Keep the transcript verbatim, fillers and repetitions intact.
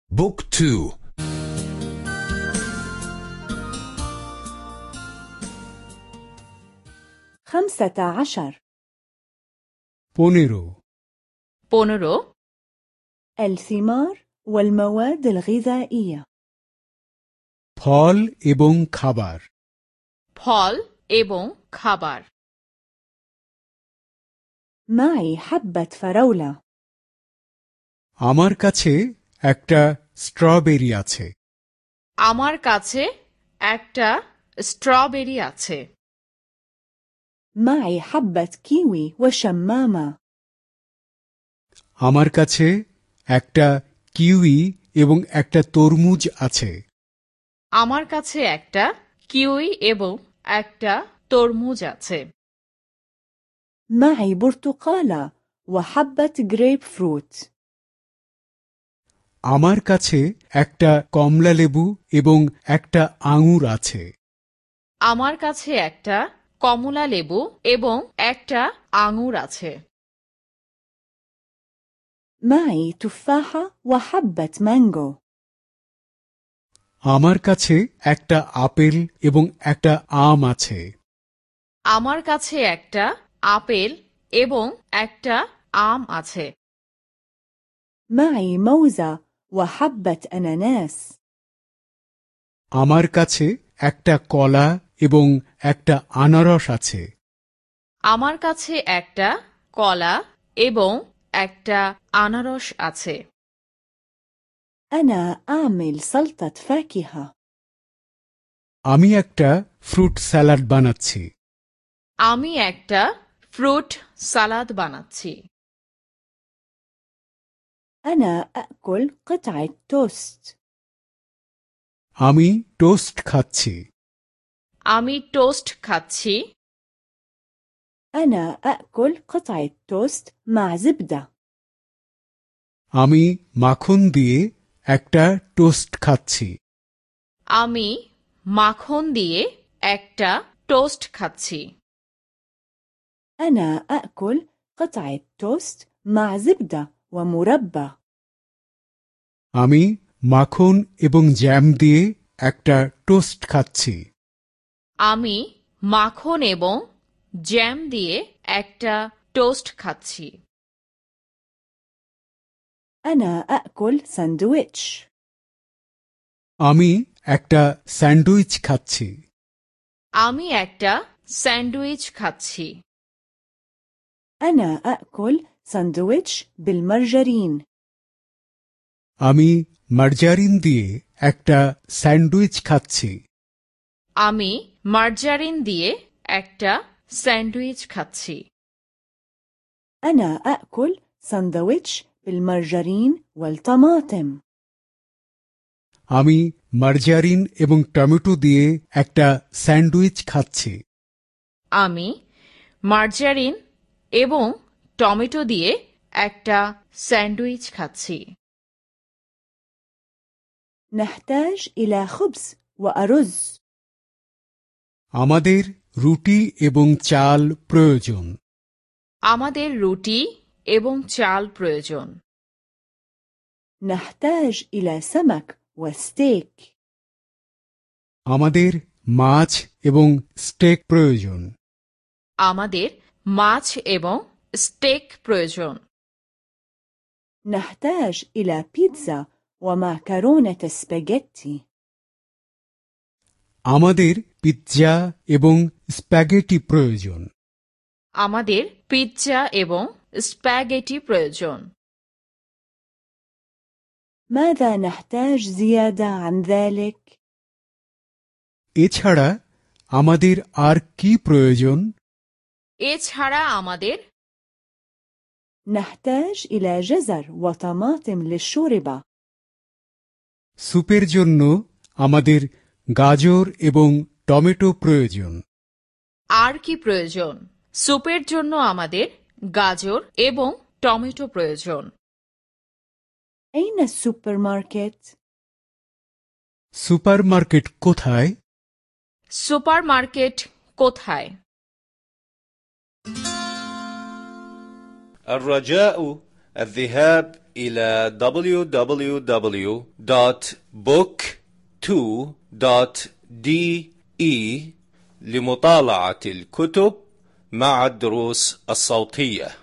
บุ๊กทู خمسة عشر পনেরো পনেরো الثمار والمواد الغذائية ফল এবং খাবার ফল এবং খাবার معي حبة فراولة আমার কাছে একটা স্ট্রবেরি আছে আমার কাছে একটা স্ট্রবেরি আছে معي حبة كيوي وشمامة আমার কাছে একটা কিউই এবং একটা তরমুজ আছে আমার কাছে একটা কিউই এবং একটা তরমুজ আছে معي برتقالة وحبة جريب فروت আমার কাছে একটা কমলা লেবু এবং একটা আঙুর আছে আমার কাছে একটা কমলা লেবু এবং একটা আঙুর আছে معي تفاحة وحبة مانجو আমার কাছে একটা আপেল এবং একটা আম আছে আমার কাছে একটা আপেল এবং একটা আম আছে معي موزة وحبة أناناس আমার কাছে একটা কলা এবং একটা আনারস আছে আমার কাছে একটা কলা এবং একটা আনারস আছে أنا أعمل سلطة فاكهة আমি একটা ফ্রুট স্যালাড বানাচ্ছি আমি একটা ফ্রুট সালাদ বানাচ্ছি أنا أأكل قطعة توست আমি টোস্ট খাচ্ছি আমি টোস্ট খাচ্ছি أنا أأكل قطعة توست مع زبدة আমি মাখন দিয়ে একটা টোস্ট খাচ্ছি আমি মাখন দিয়ে একটা টোস্ট খাচ্ছি أنا أأكل قطعة توست مع زبدة ومربى আমি মাখন এবং জ্যাম দিয়ে একটা টোস্ট খাচ্ছি আমি মাখন এবং জ্যাম দিয়ে একটা টোস্ট খাচ্ছি أنا أأكل ساندويتش আমি একটা স্যান্ডউইচ খাচ্ছি আমি একটা স্যান্ডউইচ খাচ্ছি أنا أأكل ساندويتش بالمرجرين আমি মার্জারিন দিয়ে একটা স্যান্ডউইচ খাচ্ছি আমি মার্জারিন দিয়ে একটা স্যান্ডউইচ খাচ্ছি أنا أأكل ساندويتش بالمرجرين والطماطم আমি মার্জারিন এবং টমেটো দিয়ে একটা স্যান্ডউইচ খাচ্ছি আমি মার্জারিন এবং টমেটো দিয়ে একটা স্যান্ডউইচ খাচ্ছি نحتاج إلى خبز وأرز আমাদের রুটি এবং চাল প্রয়োজন আমাদের রুটি এবং চাল প্রয়োজন نحتاج إلى سمك وستيك আমাদের মাছ এবং স্টেক প্রয়োজন আমাদের মাছ এবং স্টেক প্রয়োজন نحتاج إلى بيتزا ومعكرونة سباجيتي আমাদের পিৎজা এবং স্প্যাগেটি প্রয়োজন আমাদের পিৎজা এবং স্প্যাগেটি প্রয়োজন ماذا نحتاج زيادة عن ذلك؟ এছাড়া আমাদের আর কি প্রয়োজন এছাড়া আমাদের نحتاج إلى جزر وطماطم للشوربة স্যুপের জন্য আমাদের গাজর এবং টমেটো প্রয়োজন আর কি প্রয়োজন স্যুপের জন্য আমাদের গাজর এবং টমেটো প্রয়োজন أين السوبر ماركت؟ সুপারমার্কেট কোথায় সুপারমার্কেট কোথায় الرجاء الذهاب إلى دبليو دبليو دبليو دوت بوك تو دوت دي إي لمطالعة الكتب مع الدروس الصوتية.